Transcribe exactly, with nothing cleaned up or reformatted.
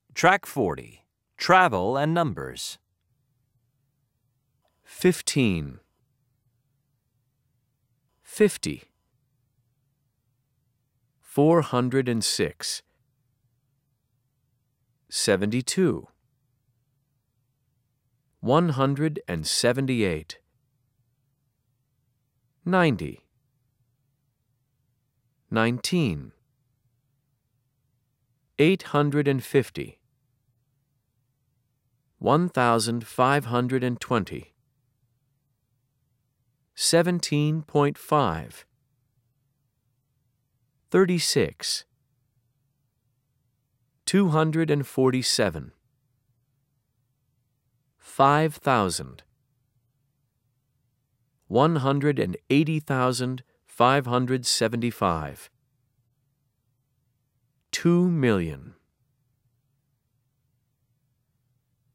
Track forty. Travel and numbers. Fifteen. Fifty. Four hundred and six. Seventy-two. One hundred and seventy-eight. Ninety. Nineteen. Eight hundred and fifty. One thousand five hundred and twenty. Seventeen point five. Thirty-six. Two hundred and forty-seven. Five thousand. One hundred and eighty thousand five hundred seventy-five. Two million.